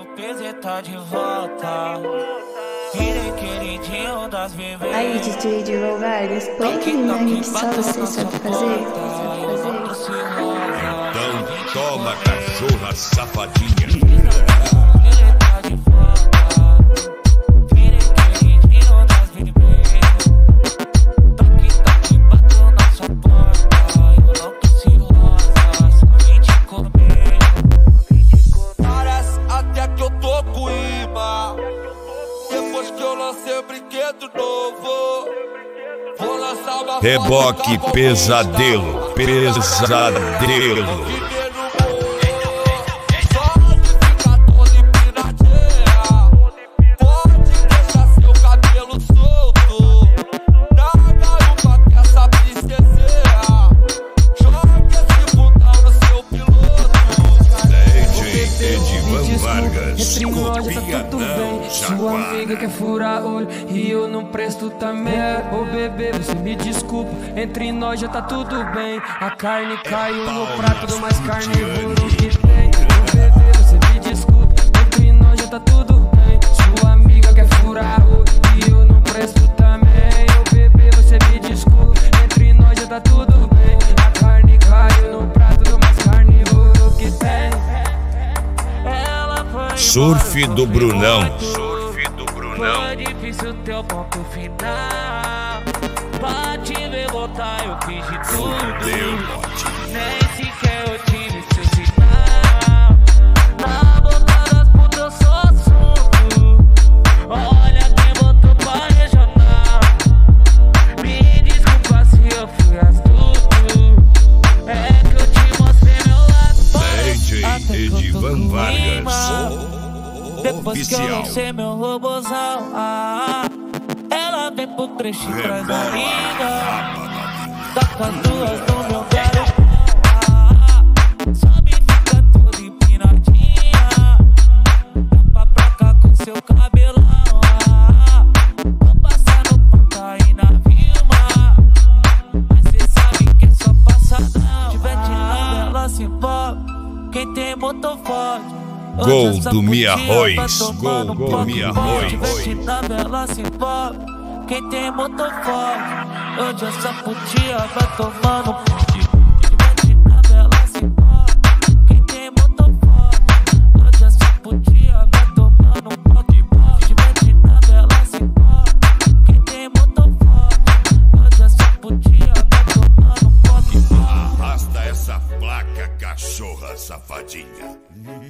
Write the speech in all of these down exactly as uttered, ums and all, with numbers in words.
P Z tá de volta. Virei queridinho das vivências. Aí, D J de Vargas, põe aquele nome que só você sabe fazer. Então toma, cachorra safadinha. Reboque pesadelo, pesadelo. Sua amiga quer furar olho e eu não presto também. Ô bebê, você me desculpa, entre nós já tá tudo bem. A carne caiu no prato do mais carnívoro que tem. Ô bebê, você me desculpa, entre nós já tá tudo bem. Sua amiga quer furar olho e eu não presto também. Ô bebê, você me desculpa, entre nós já tá tudo bem. A carne caiu no prato do mais carnívoro que tem. Surf do Brunão. Foi difícil teu ponto final. Pra te ver voltar eu fiz de tudo. Nem sequer eu tive seu sinal. Na boca das putas eu sou assunto. Olha quem botou pra regional. Me desculpa se eu fui astuto. É que eu te mostrei meu lado. D J Edivan Vargas. Depois que eu lancei meu robozão, ah, ela vem pro trecho e traz a liga. Toca as duas no meu garoto, ah, sobe e fica toda empinadinha. Tampa pra cá com seu cabelão, ah, vou passar no ponto aí na Vilma. Mas cê sabe que é só passadão. Tiver tirando ela se envolve, quem tem motor forte. Gol do Mia Arroz, gol do Mia Arroz. Na vela se envolve, quem tem motor forte. Hoje essa putia vai tomando ponte. Na vela se envolve, quem tem motor forte. Hoje essa putia vai tomando ponte. Na vela se envolve, quem tem motor forte. Hoje essa putia vai tomando ponte. Arrasta essa placa, cachorra safadinha.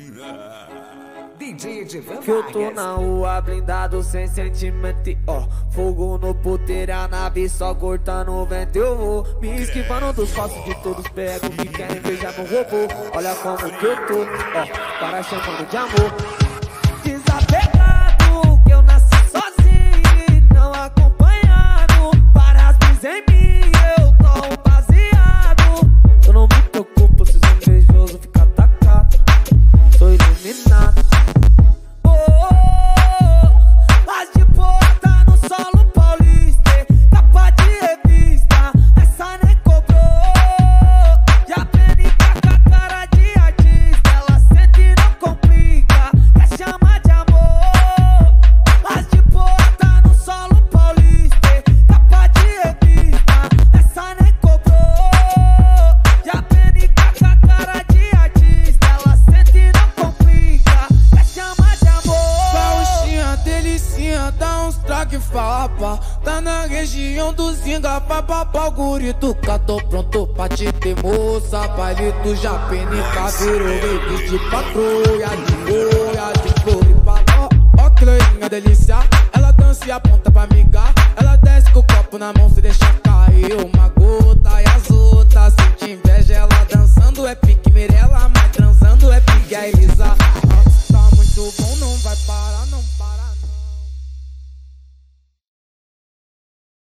D J Edivan Que eu tô na rua blindado sem sentimento, ó. Fogo no puteiro, a nave só cortando o vento. Eu vou me esquivando dos falsos de todos pegos que querem beijar meu robô. Olha como que eu tô, ó, para chamando de amor. Desapegado, que eu nasci sozinho e não acompanhado. Várias vezes em mim eu tô baseado. Eu não me preocupo se os invejosos ficam atacados. Sou iluminado. Oh, oh, oh. As de boa tá no solo paulista. Capa de revista, essa nem cobrou. Já aprendi com a cara de artista. Ela sente e não complica, quer chamar de amor. As de boa tá no solo paulista. Capa de revista, essa nem cobrou. Já aprendi com a cara de artista. Ela sente e não complica, quer chamar de amor. Gauchinha, delicinha, dá uns traque fapa. Tá na região do Zinga, papapá, o gurito cá, tô pronto pra te ter moça. Baile do Japenica, virou baby de patrulha. De boia, de floripa, ó, ó que loirinha delícia. Ela dança e aponta pra migar. Ela desce com o copo na mão, se deixa cair uma gota. E as outras sente inveja, ela dançando é pique Mirella.